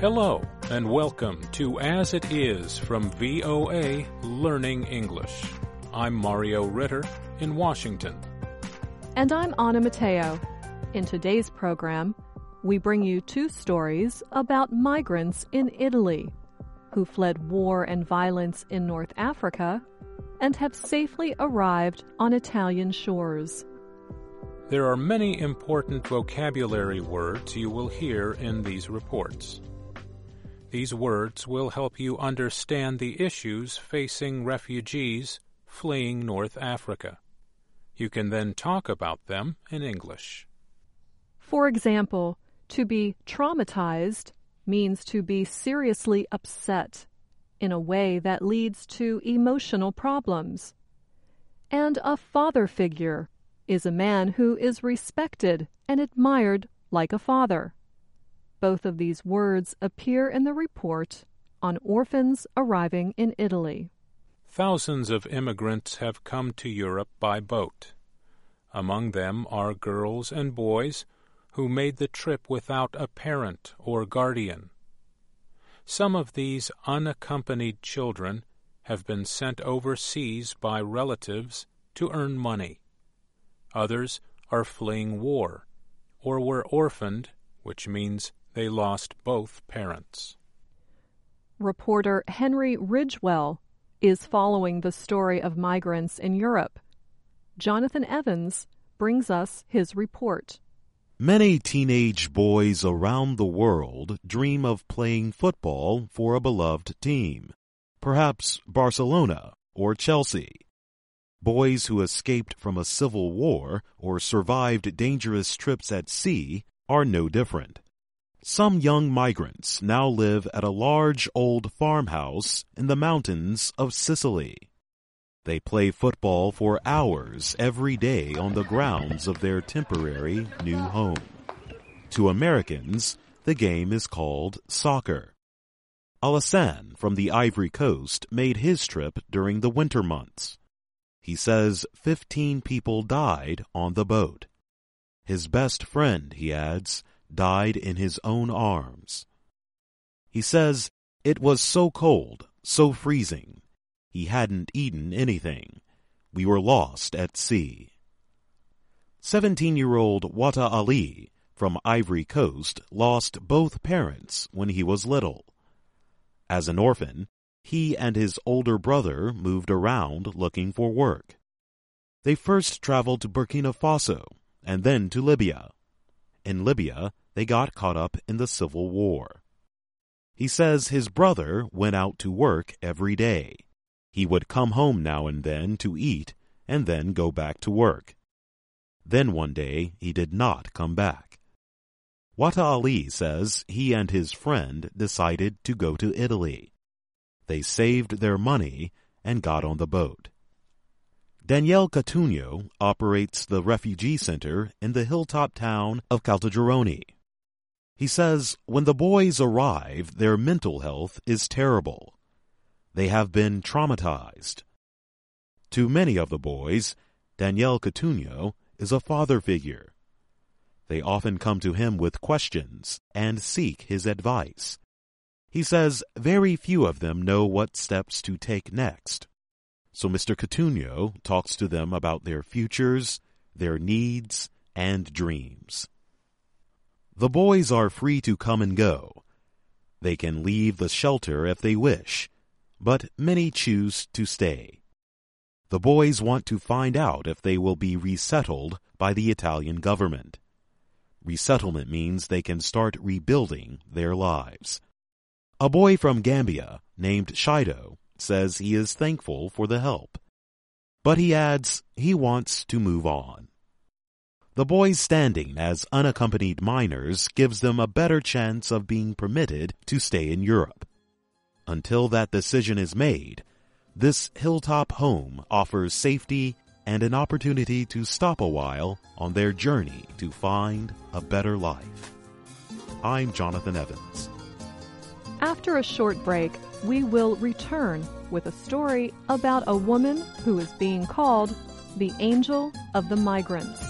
Hello, and welcome to As It Is from VOA Learning English. I'm Mario Ritter in Washington. And I'm Anna Matteo. In today's program, we bring you two stories about migrants in Italy who fled war and violence in North Africa and have safely arrived on Italian shores. There are many important vocabulary words you will hear in these reports. These words will help you understand the issues facing refugees fleeing North Africa. You can then talk about them in English. For example, to be traumatized means to be seriously upset in a way that leads to emotional problems. And a father figure is a man who is respected and admired like a father. Both of these words appear in the report on orphans arriving in Italy. Thousands of immigrants have come to Europe by boat. Among them are girls and boys who made the trip without a parent or guardian. Some of these unaccompanied children have been sent overseas by relatives to earn money. Others are fleeing war or were orphaned, which means they lost both parents. Reporter Henry Ridgewell is following the story of migrants in Europe. Jonathan Evans brings us his report. Many teenage boys around the world dream of playing football for a beloved team, perhaps Barcelona or Chelsea. Boys who escaped from a civil war or survived dangerous trips at sea are no different. Some young migrants now live at a large old farmhouse in the mountains of Sicily. They play football for hours every day on the grounds of their temporary new home. To Americans, the game is called soccer. Alassane from the Ivory Coast made his trip during the winter months. He says 15 people died on the boat. His best friend, he adds, died in his own arms. He says it was so cold, so freezing. He hadn't eaten anything. We were lost at sea. 17-year-old Wata Ali from Ivory Coast lost both parents when he was little. As an orphan, he and his older brother moved around looking for work. They first traveled to Burkina Faso and then to Libya. In Libya, they got caught up in the civil war. He says his brother went out to work every day. He would come home now and then to eat and then go back to work. Then one day he did not come back. Wata Ali says he and his friend decided to go to Italy. They saved their money and got on the boat. Daniele Catugno operates the refugee center in the hilltop town of Caltagirone. He says when the boys arrive, their mental health is terrible. They have been traumatized. To many of the boys, Daniele Catugno is a father figure. They often come to him with questions and seek his advice. He says very few of them know what steps to take next. So Mr. Catugno talks to them about their futures, their needs, and dreams. The boys are free to come and go. They can leave the shelter if they wish, but many choose to stay. The boys want to find out if they will be resettled by the Italian government. Resettlement means they can start rebuilding their lives. A boy from Gambia named Shido says he is thankful for the help, but he adds he wants to move on. The boys standing as unaccompanied minors gives them a better chance of being permitted to stay in Europe. Until that decision is made, this hilltop home offers safety and an opportunity to stop a while on their journey to find a better life. I'm Jonathan Evans. After a short break, we will return with a story about a woman who is being called the Angel of the Migrants.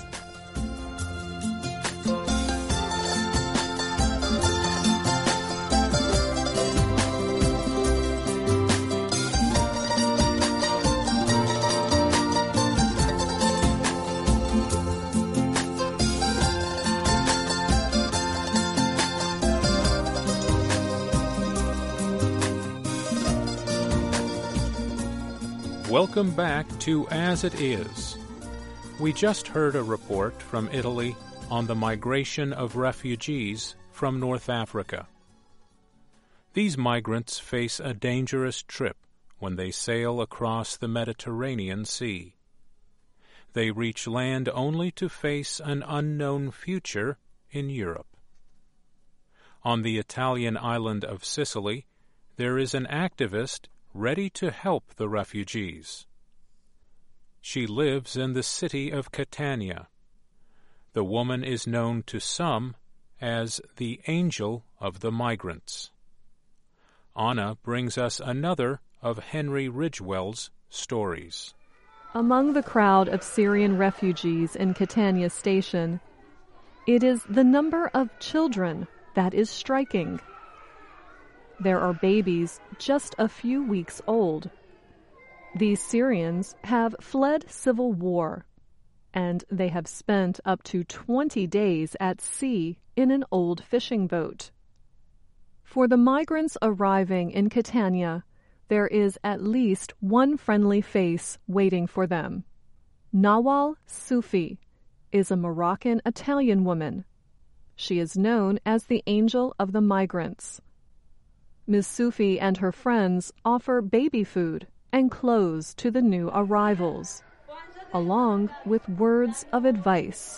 Welcome back to As It Is. We just heard a report from Italy on the migration of refugees from North Africa. These migrants face a dangerous trip when they sail across the Mediterranean Sea. They reach land only to face an unknown future in Europe. On the Italian island of Sicily, there is an activist ready to help the refugees. She lives in the city of Catania. The woman is known to some as the Angel of the Migrants. Anna brings us another of Henry Ridgewell's stories. Among the crowd of Syrian refugees in Catania Station, it is the number of children that is striking. There are babies just a few weeks old. These Syrians have fled civil war, and they have spent up to 20 days at sea in an old fishing boat. For the migrants arriving in Catania, there is at least one friendly face waiting for them. Nawal Soufi is a Moroccan-Italian woman. She is known as the Angel of the Migrants. Ms. Soufi and her friends offer baby food and clothes to the new arrivals, along with words of advice.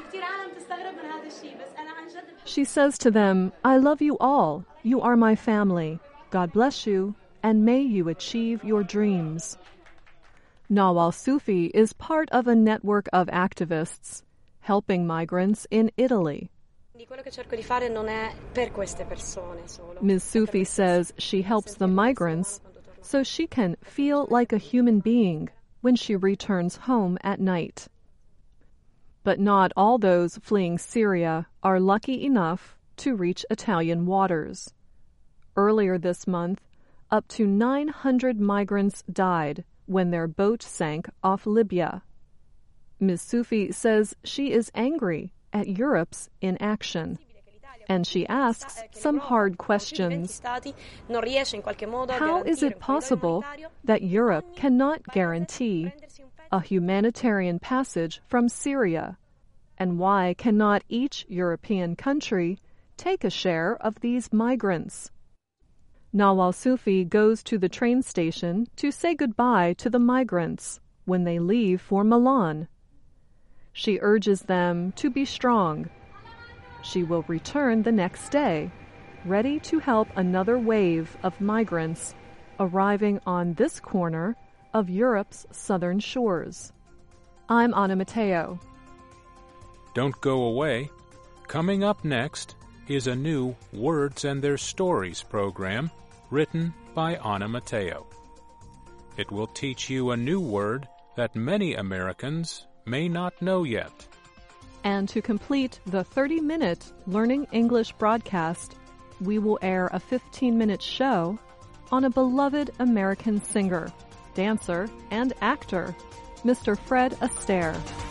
She says to them, "I love you all. You are my family. God bless you, and may you achieve your dreams." Nawal Soufi is part of a network of activists helping migrants in Italy. Ms. Soufi says she helps the migrants so she can feel like a human being when she returns home at night. But not all those fleeing Syria are lucky enough to reach Italian waters. Earlier this month, up to 900 migrants died when their boat sank off Libya. Ms. Soufi says she is angry at Europe's inaction, and she asks some hard questions. How is it possible that Europe cannot guarantee a humanitarian passage from Syria? And why cannot each European country take a share of these migrants? Nawal Soufi goes to the train station to say goodbye to the migrants when they leave for Milan. She urges them to be strong. She will return the next day, ready to help another wave of migrants arriving on this corner of Europe's southern shores. I'm Anna Matteo. Don't go away. Coming up next is a new Words and Their Stories program written by Anna Matteo. It will teach you a new word that many Americans may not know yet. And to complete the 30-minute Learning English broadcast, we will air a 15-minute show on a beloved American singer, dancer, and actor, Mr. Fred Astaire.